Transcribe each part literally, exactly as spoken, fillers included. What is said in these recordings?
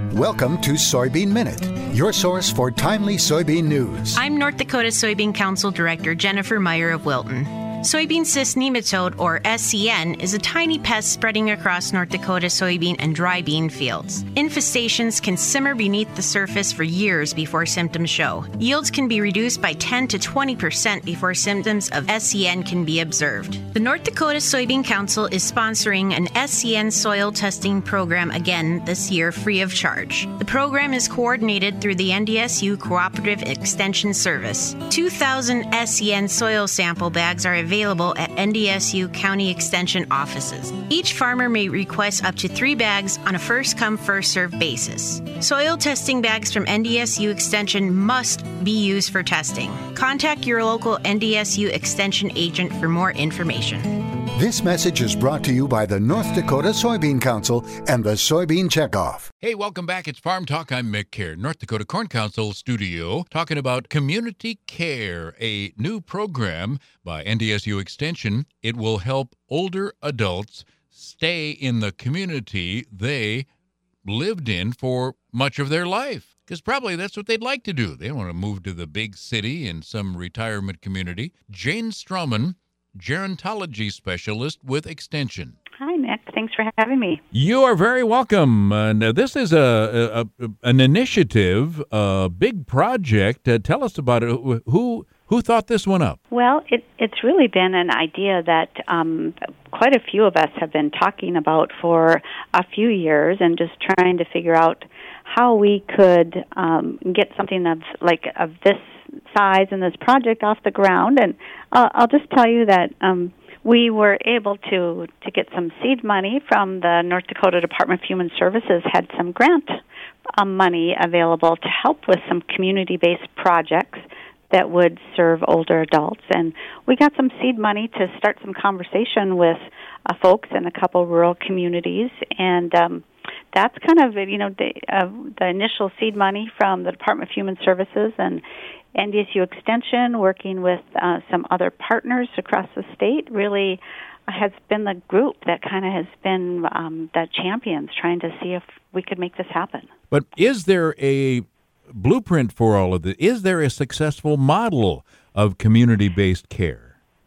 Welcome to Soybean Minute, your source for timely soybean news. I'm North Dakota Soybean Council Director Jennifer Meyer of Wilton. Soybean cyst nematode, or S C N, is a tiny pest spreading across North Dakota soybean and dry bean fields. Infestations can simmer beneath the surface for years before symptoms show. Yields can be reduced by ten to twenty percent before symptoms of S C N can be observed. The North Dakota Soybean Council is sponsoring an S C N soil testing program again this year free of charge. The program is coordinated through the N D S U Cooperative Extension Service. two thousand S C N soil sample bags are available available at N D S U County Extension offices. Each farmer may request up to three bags on a first-come, first-served basis. Soil testing bags from N D S U Extension must be used for testing. Contact your local N D S U Extension agent for more information. This message is brought to you by the North Dakota Soybean Council and the Soybean Checkoff. Hey, welcome back. It's Farm Talk. I'm Mick Kerr, North Dakota Corn Council studio, talking about Community Care, a new program by N D S U Extension. It will help older adults stay in the community they lived in for much of their life, because probably that's what they'd like to do. They don't want to move to the big city in some retirement community. Jane Stroman, gerontology specialist with Extension. Hi, Nick. Thanks for having me. You are very welcome. And uh, this is a, a, a an initiative, a big project. Uh, tell us about it. Who who thought this one up? Well, it, it's really been an idea that um, quite a few of us have been talking about for a few years, and just trying to figure out how we could um, get something of like of this size and this project off the ground. And uh, I'll just tell you that um, we were able to, to get some seed money from the North Dakota Department of Human Services, had some grant um, money available to help with some community-based projects that would serve older adults. And we got some seed money to start some conversation with uh, folks in a couple rural communities. And um, that's kind of, you know, the, uh, the initial seed money from the Department of Human Services and N D S U Extension, working with uh, some other partners across the state, really has been the group that kind of has been um, the champions trying to see if we could make this happen. But is there a blueprint for all of this? Is there a successful model of community-based care?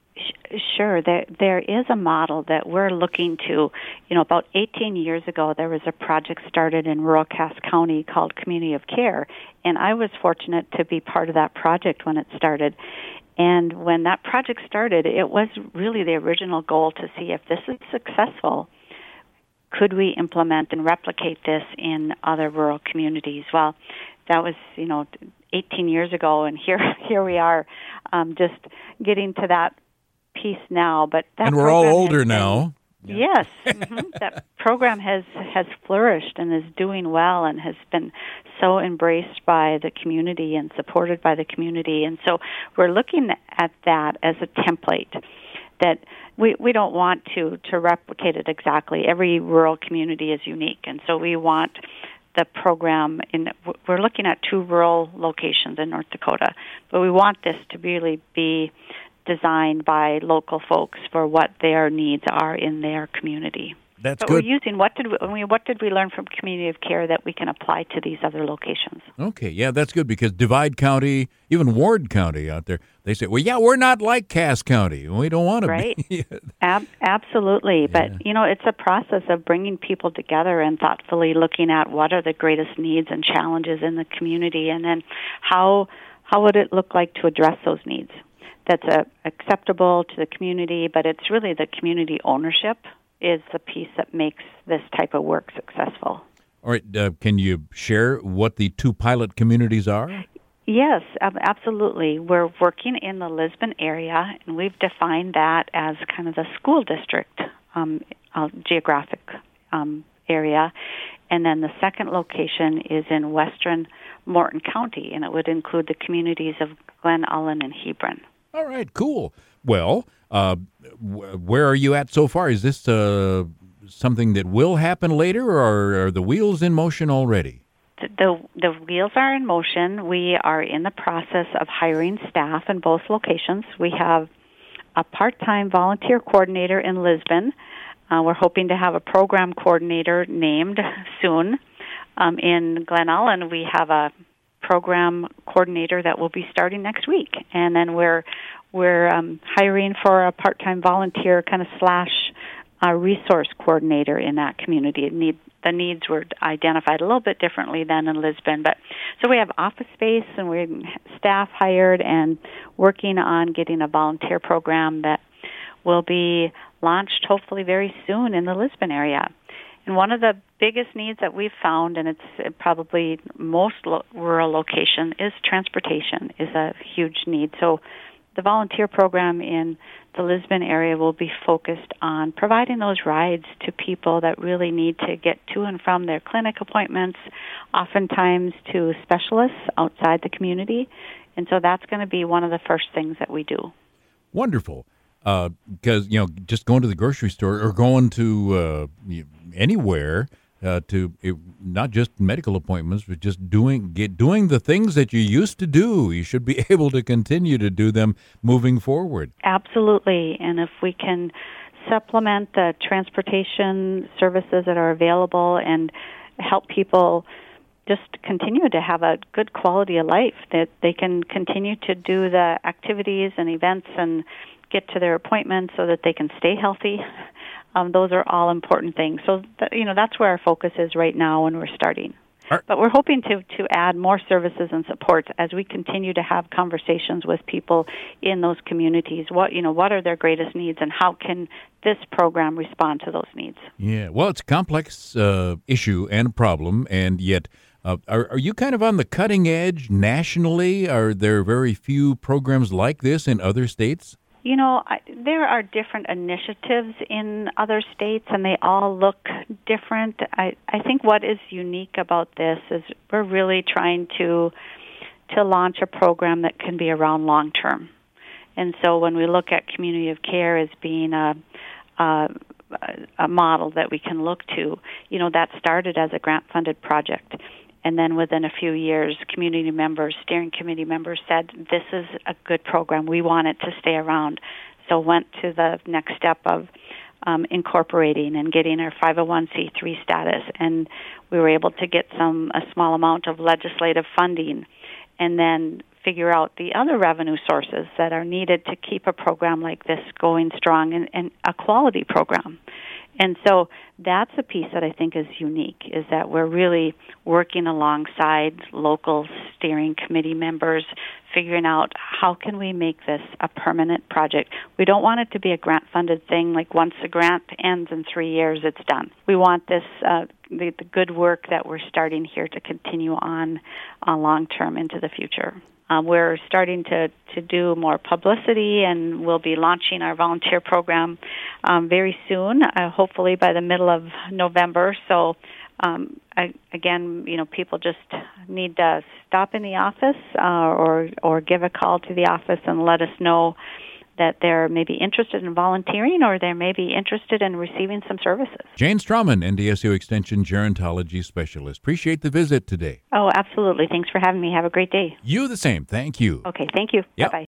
Sure. There, there is a model that we're looking to. You know, about eighteen years ago, there was a project started in rural Cass County called Community of Care, and I was fortunate to be part of that project when it started. And when that project started, it was really the original goal to see if this is successful, could we implement and replicate this in other rural communities? Well, that was, you know, eighteen years ago, and here here we are, um, just getting to that piece now. But that and we're all older been, now. Yes, mm-hmm, that program has has flourished and is doing well, and has been so embraced by the community and supported by the community. And so we're looking at that as a template that we we don't want to to replicate it exactly. Every rural community is unique, and so we want the program in. We're looking at two rural locations in North Dakota, but we want this to really be designed by local folks for what their needs are in their community. That's but good. We're using what did we, I mean, what did we learn from Community of Care that we can apply to these other locations? Okay, yeah, that's good, because Divide County, even Ward County out there, they say, well, yeah, we're not like Cass County. We don't want to right. be. Ab- absolutely. Yeah. But, you know, it's a process of bringing people together and thoughtfully looking at what are the greatest needs and challenges in the community, and then how how would it look like to address those needs that's uh, acceptable to the community, but it's really the community ownership is the piece that makes this type of work successful. All right. Uh, can you share what the two pilot communities are? Yes, um, absolutely. We're working in the Lisbon area, and we've defined that as kind of the school district um, uh, geographic um, area. And then the second location is in western Morton County, and it would include the communities of Glen Ullin and Hebron. All right, cool. Well, uh, w- where are you at so far? Is this uh, something that will happen later, or are the wheels in motion already? The, the the wheels are in motion. We are in the process of hiring staff in both locations. We have a part-time volunteer coordinator in Lisbon. Uh, we're hoping to have a program coordinator named soon. um, in Glen Ellen, we have a program coordinator that will be starting next week, and then we're we're um, hiring for a part-time volunteer kind of slash uh, resource coordinator in that community. It need, the needs were identified a little bit differently than in Lisbon, but so we have office space and we have staff hired and working on getting a volunteer program that will be launched hopefully very soon in the Lisbon area. And one of the biggest needs that we've found, and it's probably most lo- rural location, is transportation is a huge need. So the volunteer program in the Lisbon area will be focused on providing those rides to people that really need to get to and from their clinic appointments, oftentimes to specialists outside the community. And so that's going to be one of the first things that we do. Wonderful. Because, uh, you know, just going to the grocery store or going to uh, anywhere uh, to it, not just medical appointments, but just doing get doing the things that you used to do. You should be able to continue to do them moving forward. Absolutely. And if we can supplement the transportation services that are available and help people just continue to have a good quality of life, that they can continue to do the activities and events and get to their appointments so that they can stay healthy. Um, those are all important things. So, th- you know, that's where our focus is right now when we're starting. Are- but we're hoping to, to add more services and supports as we continue to have conversations with people in those communities. What, you know, what are their greatest needs and how can this program respond to those needs? Yeah, well, it's a complex uh, issue and problem, and yet uh, are, are you kind of on the cutting edge nationally? Are there very few programs like this in other states? You know, I, there are different initiatives in other states, and they all look different. I, I think what is unique about this is we're really trying to to launch a program that can be around long term. And so when we look at community of care as being a, a, a model that we can look to, you know, that started as a grant-funded project. And then within a few years, community members, steering committee members said, this is a good program. We want it to stay around. So went to the next step of um, incorporating and getting our five oh one c three status. And we were able to get some a small amount of legislative funding and then figure out the other revenue sources that are needed to keep a program like this going strong and, and a quality program. And so that's a piece that I think is unique, is that we're really working alongside local steering committee members, figuring out how can we make this a permanent project. We don't want it to be a grant-funded thing, like once the grant ends in three years, it's done. We want this, uh, the, the good work that we're starting here to continue on uh, long-term into the future. Um, we're starting to, to do more publicity, and we'll be launching our volunteer program um, very soon, uh, hopefully by the middle of November. So, um, I, again, you know, people just need to stop in the office uh, or or give a call to the office and let us know that they're maybe interested in volunteering or they may be interested in receiving some services. Jane Strawman, N D S U Extension Gerontology Specialist. Appreciate the visit today. Oh, absolutely. Thanks for having me. Have a great day. You the same. Thank you. Okay, thank you. Yep. Bye-bye.